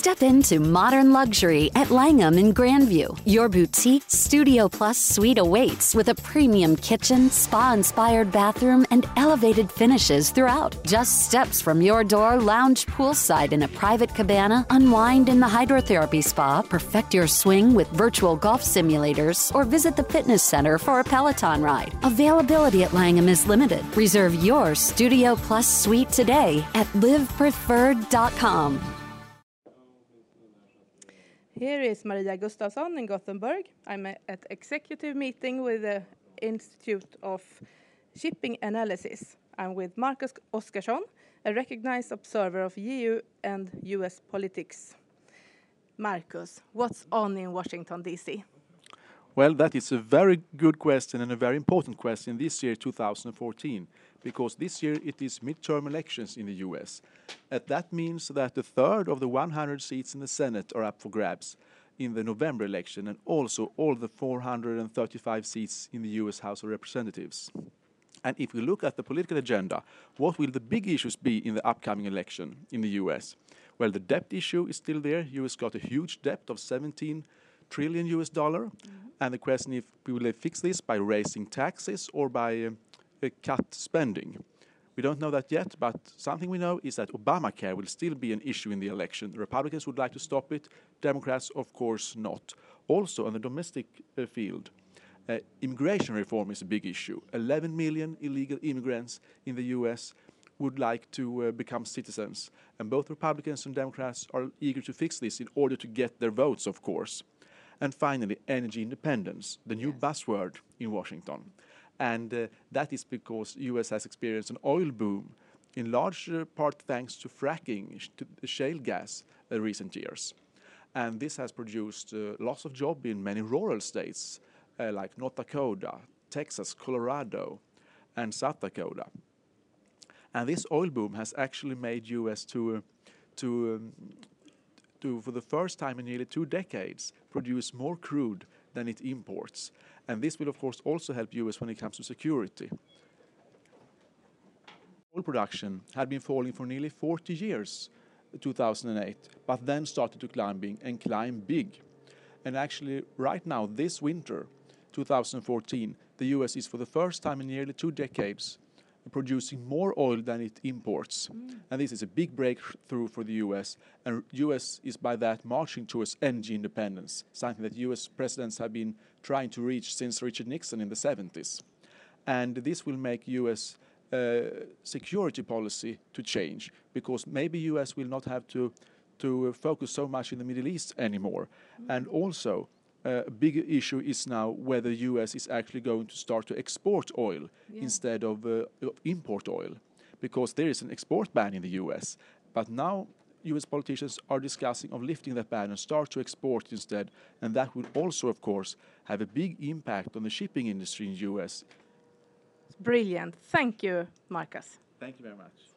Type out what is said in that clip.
Step into modern luxury at Langham in Grandview. Your boutique Studio Plus suite awaits with a premium kitchen, spa-inspired bathroom, and elevated finishes throughout. Just steps from your door, lounge poolside in a private cabana, unwind in the hydrotherapy spa, perfect your swing with virtual golf simulators, or visit the fitness center for a Peloton ride. Availability at Langham is limited. Reserve your Studio Plus suite today at livepreferred.com. Here is Maria Gustafsson in Gothenburg. I'm at executive meeting with the Institute of Shipping Analysis. I'm with Marcus Oskarsson, a recognized observer of EU and US politics. Marcus, what's on in Washington, D.C.? Well, that is a very good question and a very important question this year, 2014, because this year it is midterm elections in the US. And that means that a third of the 100 seats in the Senate are up for grabs in the November election, and also all the 435 seats in the US House of Representatives. And if we look at the political agenda, what will the big issues be in the upcoming election in the US? Well, the debt issue is still there. US got a huge debt of $17 trillion US dollar. And the question if we will fix this by raising taxes or by cut spending. We don't know that yet, but something we know is that Obamacare will still be an issue in the election. The Republicans would like to stop it, Democrats, of course, not. Also, on the domestic field, immigration reform is a big issue. 11 million illegal immigrants in the US would like to become citizens. And both Republicans and Democrats are eager to fix this in order to get their votes, of course. And finally, energy independence, the new buzzword in Washington. And that is because US has experienced an oil boom, in large part thanks to fracking, to shale gas, in recent years. And this has produced lots of jobs in many rural states, like North Dakota, Texas, Colorado, and South Dakota. And this oil boom has actually made US to for the first time in nearly 2 decades, produce more crude than it imports. And this will, of course, also help US when it comes to security. Oil production had been falling for nearly 40 years, 2008, but then started to climb big. And actually, right now, this winter, 2014, the US is for the first time in nearly 2 decades producing more oil than it imports. And this is a big breakthrough for the US. And US is by that marching towards energy independence, something that US presidents have been trying to reach since Richard Nixon in the 70s. And this will make US security policy to change, because maybe US will not have to focus so much in the Middle East anymore. And also, a big issue is now whether US is actually going to start to export oil instead of import oil, because there is an export ban in the US. But now US politicians are discussing of lifting that ban and start to export instead, and that would also, of course, have a big impact on the shipping industry in the US. Brilliant. Thank you, Marcus. Thank you very much.